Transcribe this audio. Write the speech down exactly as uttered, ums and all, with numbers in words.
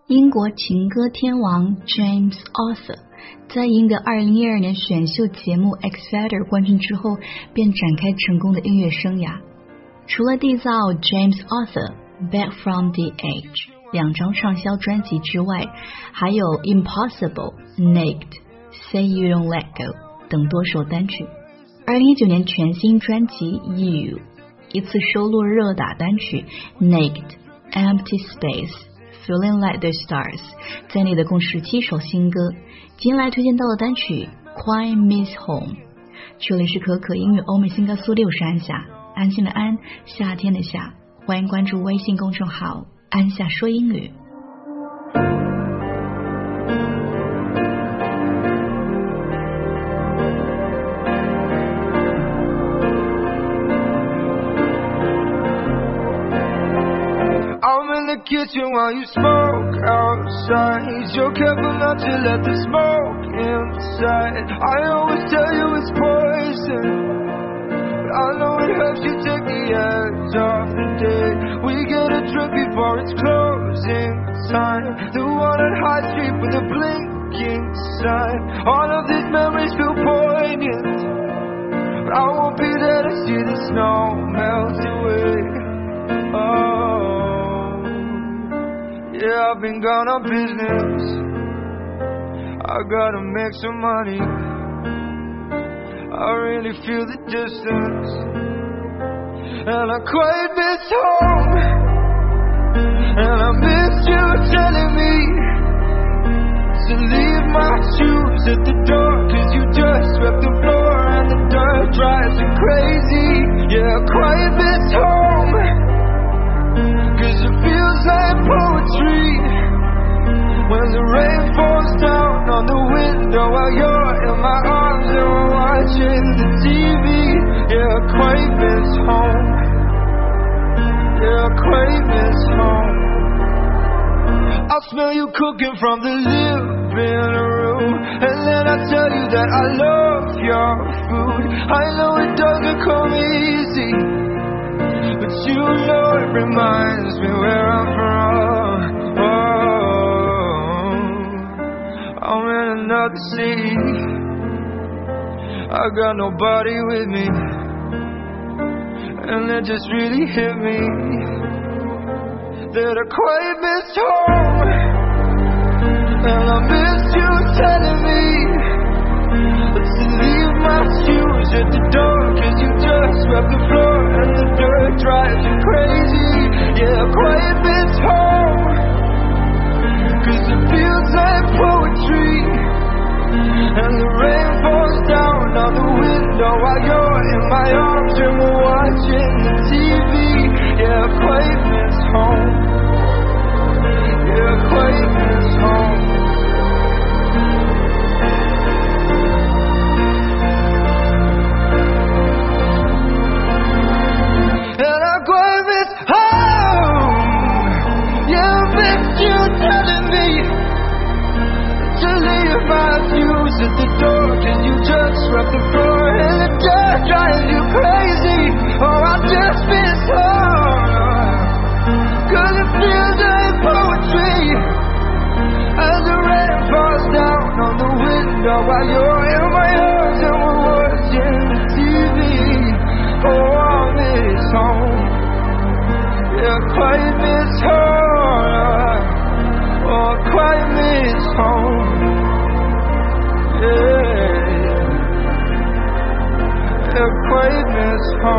英国情歌天王 James Arthur 在赢得二零一二年选秀节目 X Factor 冠军之后，便展开成功的音乐生涯。除了缔造 James Arthur Back from the Edge 两张畅销专辑之外，还有 Impossible Naked Say You Don't Let Go 等多首单曲。二零一九年全新专辑 You 一次收录热打单曲 Naked Empty Space Feeling Like the Stars 在内的共十七首新歌。今天来推荐到的单曲 Quiet Miss Home。 这里是可可音乐欧美新歌速六，是安夏，安心的安，夏天的夏。欢迎关注微信公众号安夏说英语。 Kitchen while you smoke outside. You're careful not to let the smoke inside. I always tell you it's poison, but I know it helps you take the edge off the day. We get a drink before it's closing time. The one on High Street with the blinking sign. All of these memories feel poignant, but I won't be there to see the snow melt away. Oh, yeah, I've been gone on business. I gotta make some money. I really feel the distance, and I quite miss home. And I miss you telling me to leave my shoes at the door, cause you just swept the floor and the dirt drives you crazy. Yeah, I quite miss home, cause it feels like poetry when the rain falls down on the window while you're in my arms and we're watching the T V. Yeah, I quite miss home. Yeah, I quite miss home. I'll smell you cooking from the living room, and then I tell you that I love your food. I know it doesn't come easy, but you know it reminds me where I'm from. Oh, I'm in another city. I got nobody with me, and it just really hit me that I quite miss home. And I miss you telling me to leave my shoes at the door, cause you just swept the floor and the dirt drives you crazy. Yeah, I quite miss home, cause it feels like poetry and the rain falls down on the window while you're in my arms and we're watching the T V. Yeah, I quite miss home. Yeah, I quite miss home. And I quite miss home. Yeah, I miss you telling me to leave my shoes at the door, cause you just swept the floor and the dirt drives you crazy. Oh, I just miss home, cause it feels like poetry as the rain falls down on the window while you're in my arms and we're watching the T V. Oh, I miss home. Yeah, I quite miss home. Oh, I quite miss home. Yeah, I quite miss home.